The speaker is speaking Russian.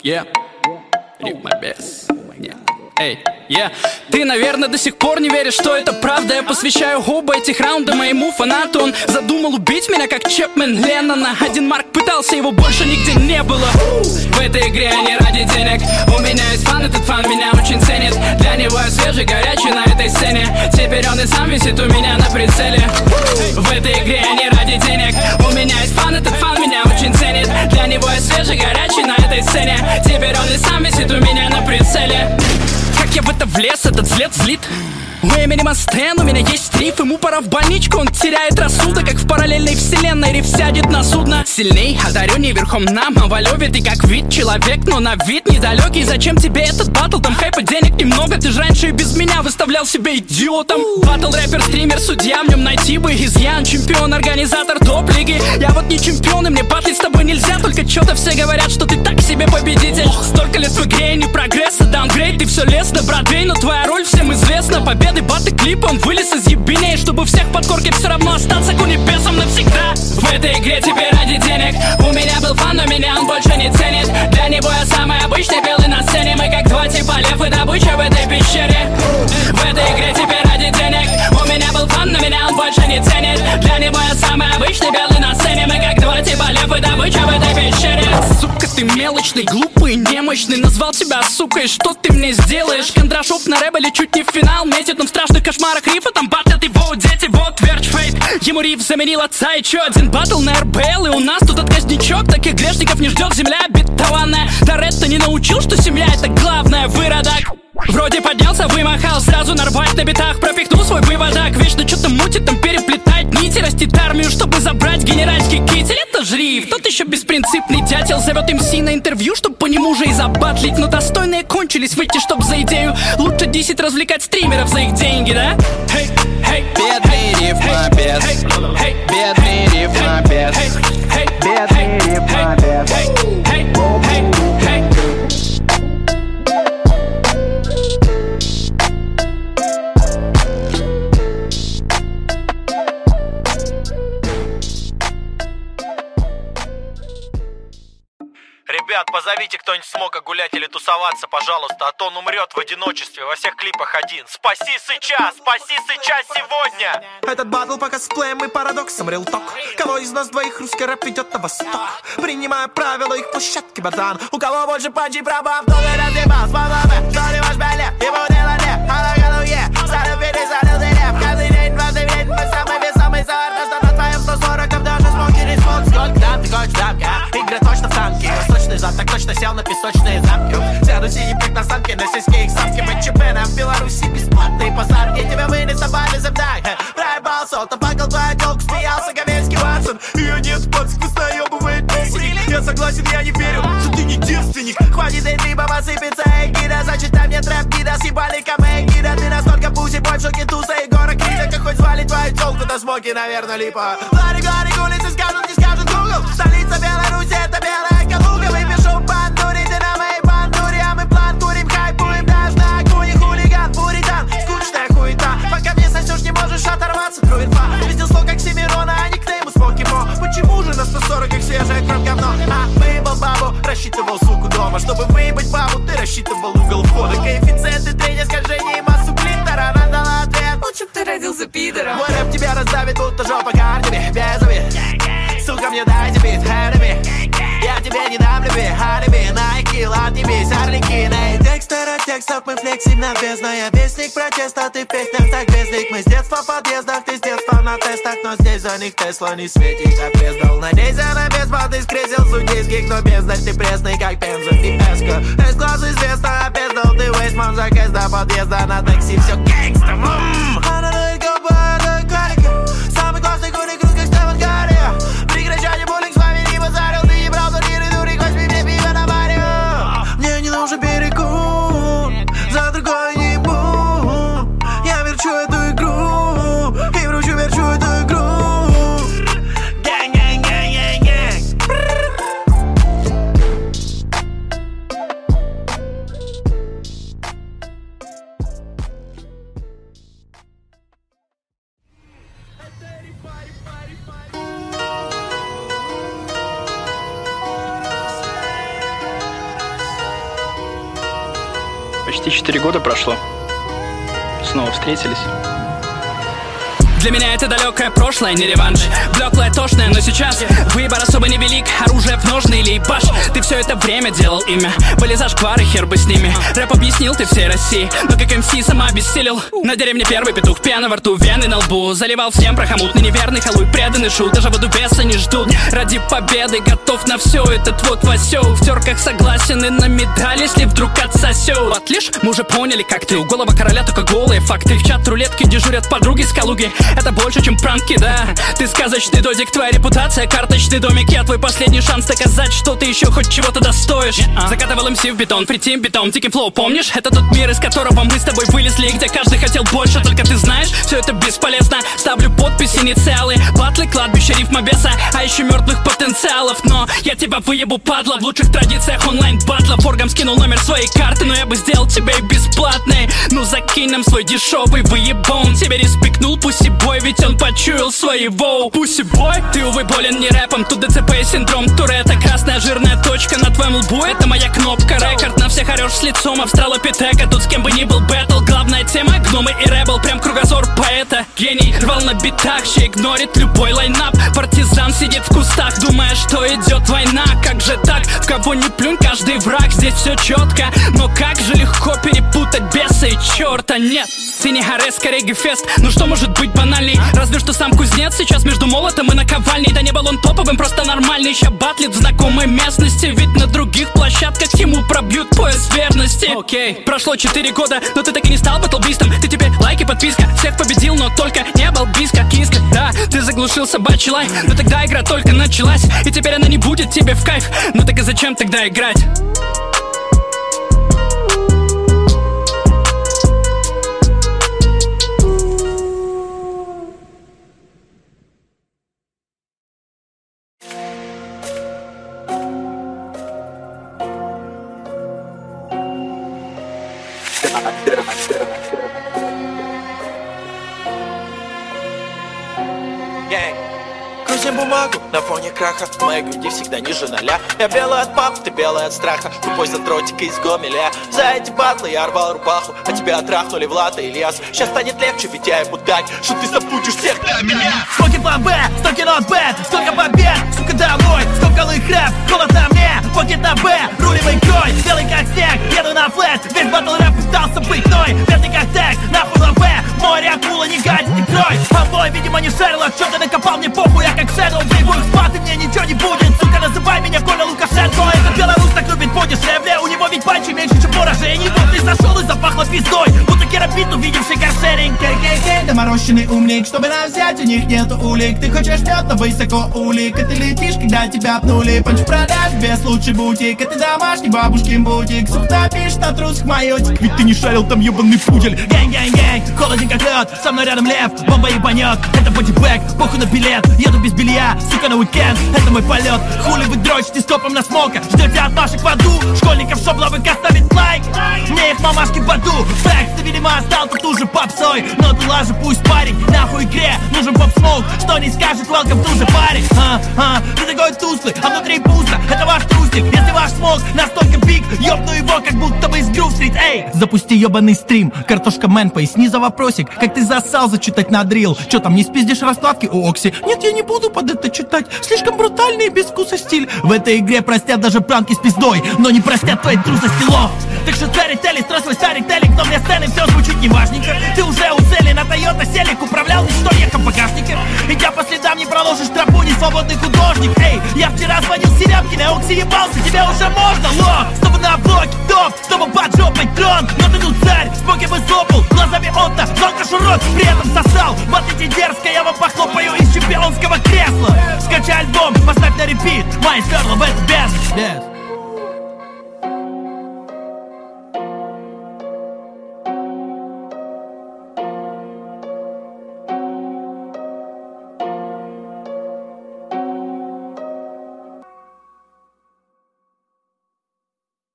Yeah, ритм без. Эй, Ты, наверное, до сих пор не веришь, что это правда. Я посвящаю оба этих раунда моему фанату. Он задумал убить меня, как Чепмен Леннона. Один Марк пытался, его больше нигде не было. В этой игре я не ради денег. У меня есть фан, этот фан меня очень ценит. Для него я свежий, горячий на этой сцене. Теперь он и сам висит у меня на прицеле. В этой игре я не ради денег. У меня есть фан, этот фан меня очень ценит. Для него я свежий, горячий на этой сцене. Теперь он и сам висит у меня на прицеле. Как я в это влез, этот взлет злит. У Эминема Стэн, у меня есть риф. Ему пора в больничку, он теряет рассудок. Как в параллельной вселенной риф сядет на судно. Сильней, одарю не верхом на Мавалёве. Ты как вид человек, но на вид недалекий. Зачем тебе этот батл? Там хайпа, денег немного. Ты же раньше и без меня выставлял себя идиотом. Батл, рэпер, стример, судья, в нем найти бы изъян. Чемпион, организатор топ-лиги. Я вот не чемпион, и мне батлить с тобой нельзя. Только чё-то все говорят, что ты так себе победитель. Столько лет в игре, ни прогресса, даунгрейд. Ты все лез на Бродвей, но твоя роль всем известна. Победы, баты, клипы, он вылез из ебеней. Чтобы всех под коркой все равно остаться кунипесом навсегда. В этой игре теперь ради денег. У меня был фан, но меня он больше не ценит. Для него я самый обычный белый на сцене. Мы как два типа лев и добыча в этой пещере. В этой игре теперь ради денег. У меня был фан, но меня он больше не ценит. Для него я самый обычный белый на сцене. Мы как два типа лев и добыча в этой пещере. Сука, ты мелочный, глупый, немощный. Назвал тебя сукой, что ты мне сделаешь? Кондрашов на рэбеле чуть не в финал метит. Он в страшных кошмарах рифа, там батят его дети. Вот верч фейт, ему риф заменил отца. Еще один батл на РБЛ. И у нас тут отказничок, таких грешников не ждет земля обетованная. Торетто не научил, что семья это главное, выродок. Вроде поднялся, вымахал, сразу нарвать на битах. Пропихнул свой выводок, вечно что-то мутит, там переплетает нити. Растит армию, чтобы забрать генеральский китель. Это ж риф, тот еще беспринципный дятел. Зовет МС на интервью, чтоб по нему же и забатлить. Но достойные кончились, выйти чтоб за идею. Лучше 10 развлекать стримеров за их деньги, да? Бедный риф на без. Бедный риф на без. Бедный риф на без. Ребят, позовите кто-нибудь смога гулять или тусоваться, пожалуйста, а то он умрет в одиночестве, во всех клипах один. Спаси Сыча сегодня! Этот батл по косплеям и парадоксам рилток. Кого из нас двоих русский рэп ведет на восток? Принимая правила их площадки, братан. У кого больше панчей пробав, кто ты разъебал? Спасибо, что не ваш белев, ему дело нет. А на голове, залил перед, залил дерев. Каждый день, 20 лет, мы самый весомый сорт. Что на твоем 140, даже смог не рискнуть. Сколько там ты хочешь дамки, игры точно в танки. Сочный зад, так точно сел на песочные замки. Сяду синим, как на самке, на сиське их самки. Мы ЧП, в Беларуси бесплатные посадки. Тебя вынес, собали забдай. Проебался, он поплакал, твоя тёлка смеялся. Говельский Ватсон, ее нет, пацик, пусть наебывает песенник. Я согласен, я не верю, что ты не девственник. Хватит этой либо посыпется эгида. Значит, там нет рэп-гида, съебали камэ-гида. Ты настолько пуси, бой в шоке туса и гора крида. Как хоть звали твою тёлку, до смоки, наверное, липа. Ларик, улицы скажут, не скажут Google. Столица Беларуси, это белая Калуга. Выпишу бандури, ты на моей бандуре. А мы план курим, хайпуем, даже на акуне. Хулиган, пуритан, скучная хуета. Пока мне сосешь, не можешь оторваться. Труинфа, видел слов, как Семирона, а никнейм с покемо. Почему же на 140, как свежая кровь говно? А, выебал бабу, рассчитывал суку дома. Чтобы выебать бабу, ты рассчитывал угол входа. Коэффициенты, трения, скольжения и массу клитора. Она дала ответ, лучше б ты родился пидором. Мой рэп тебя раздавит, будто жопа кардами. Без обид, сука, мне дайте бит, энеми. Я тебе не дам любви, алиби. Найки, отъебись, орликины. Текстера текстов мы флексим на бездна. Я вестник протеста, ты в песнях так безлик. Мы с детства в подъездах, ты с детства на тестах. Но здесь за них Тесла не светит, как прездал. Надейся на беспал, ты скрезил судейских. Но бездарь, ты пресный, как Пенза и Эска. С-класс известно, опездал, ты Вейсман. Заказ до подъезда на такси, все гангста. Она только поэта карика. Самый классный курик, как Стефан Гарри. Прекращай, буллинг с вами не базарил. Ты не брал турниры, дурик, возьми мне пиво на баре. Мне не нужен перекур, за другой не буду. Я верчу эту игру и верчу эту игру. Почти 4 года прошло. Снова встретились. Для меня это далекое прошлое, не реванш. Блеклое, тошное, но сейчас выбор особо невелик. Оружие в ножны или баш. Ты все это время делал имя. Были зашквары, хер бы с ними. Рэп объяснил ты всей России, но как МС сама обессилел. На деревне первый петух, пьяно во рту, вены на лбу. Заливал всем прохомутный, неверный халуй, преданный шут. Даже воду беса не ждут. Ради победы готов на все, этот вот Васё. В терках согласен и на медаль, если вдруг отсосет. Вот лишь мы уже поняли, как ты. У голого короля только голые факты. В чат рулетки дежурят подруги с Калуги. Это больше, чем пранки, да. Ты сказочный додик, твоя репутация карточный домик. Я твой последний шанс доказать, что ты еще хоть чего-то достоишь. Закатывал МС в бетон, притим бетон, Тикин Флоу, помнишь? Это тот мир, из которого мы с тобой вылезли, где каждый хотел больше, только ты знаешь, все это бесполезно. Ставлю подпись, инициалы, батлы, кладбище, рифмобеса, а еще мертвых потенциалов. Но я тебя выебу, падла, в лучших традициях онлайн-батла. Форгам скинул номер своей карты, но я бы сделал тебе и бесплатный. Ну закинь нам свой дешевый выебон. Тебе респектнул пуссибой, ведь он почуял своего. Пуссибой, ты, увы, болен не рэпом. Тут ДЦП и синдром Туретта. Красная жирная точка на твоем лбу, это моя кнопка. Рекорд на всех орешь с лицом австралопитека. Тут с кем бы ни был бэтл, главная тема гномы и рэбл. Прям кругозор поэта. Гений рвал на битах, ще игнорит любой лайнап. Партизан сидит в кустах, думая, что идет война. Как же так? В кого не плюнь, каждый враг, здесь все четко. Но как же легко перепутать беса и черта. Нет, ты не Гарес, скорее Гефест. Ну что может быть банальней? Разве что сам кузнец сейчас между молотом и наковальней. Да не был он топовым, просто нормальный. Ща батлит в знакомой местности, ведь на других площадках ему пробьют пояс верности. Окей, прошло 4 года, но ты так и не стал батлбистом. Ты теперь лайк и подписка, всех победил, но только не был близко. Киска, да, ты заглушил собачий лай, но тогда игра только началась, и теперь она не будет тебе в кайф. Ну так и зачем тогда играть? Крутим бумагу на фоне краха. Мои груди всегда ниже 0. Я белый от пап, ты белый от страха. Тупой за дротика из Гомеля. За эти батлы я рвал рубаху, а тебя отрахнули Влад и Ильяс. Сейчас станет легче, ведь я ему дать, что ты запутаешь всех до меня. Сколько план Б, столько not bad, столько побед, сука, домой. Сколько лых рэп, холод на мне, покет на Б, рулевый крой, белый как снег, еду на флэт. Весь батл рэп пытался быть ной, бедный как тег, нахуй на Б. Море акула, не гадит, не крой. Обой, видимо, не Шерлок, что ты накопал, мне похуй, я как Шэдоу. Двигаю их спад, и мне ничего не будет. Сука, называй меня Коля Лукашенко. Этот белорус так любит подешевле. У него ведь панчи меньше, чем поражений. Вот ты зашел и запахло пиздой, будто керамбит, увидевший каршеринг. Кей-кей-кей, доморощенный умник. Чтобы нас взять, у них нету улик. Ты хочешь мед, но высоко улик. И ты летишь, когда тебя пнули. Панч продаж, без лучший бутик. Это домашний бабушкин бутик. Сух напишешь на трусах майотик. Ведь ты не шарил, там ебаный пудель. Гэнг-гэнг-гэнг, холоден как лед. Со мной рядом лев, бомба ебанет. Это бодибэк, похуй на билет. Еду без белья, сука, на уикенд. Это мой полет, хули вы дрочите стопом на смока. Ждете отмашек в аду, школьников шобловых оставит лайк. Мне их мамашки в аду. Флекс, ты, видимо, стал тут уже попсой. Но ты лажа, пусть парень, нахуй игре нужен поп-смоук. Что не скажет, welcome to the party. Ты такой тусклый, а внутри пусто. Это ваш трусик, если ваш смог настолько биг, ёбну его, как будто бы из Грув-стрит. Эй, запусти ёбаный стрим. Картошка мэн, поясни за вопросик. Как ты засал зачитать на дрил? Чё там, не спиздишь раскладки у Окси? Нет, я не буду под это читать. Слишком брутальный и без вкуса стиль. В этой игре простят даже пранки с пиздой, но не простят твои трусости лов. Так что старик-телли, строй старик-теллик, но мне сцены все звучит неважненько. Ты уже у цели на Тойота Селик управлял, ни что ехал в багажнике. Идя по следам, не проложишь тропу, не свободный художник. Эй, я вчера звонил Серябкине, а Окси ебался, тебе уже можно, лох. Снова на блоке, топ, снова под жопой трон. Но ты тут царь, смоки высопал, глазами он-то жалко шурот, при этом сосал. Смотрите дерзко, я вам похлопаю из чемпионского кресла. Скачай альбом, поставь на репит, мои стерла в этот без.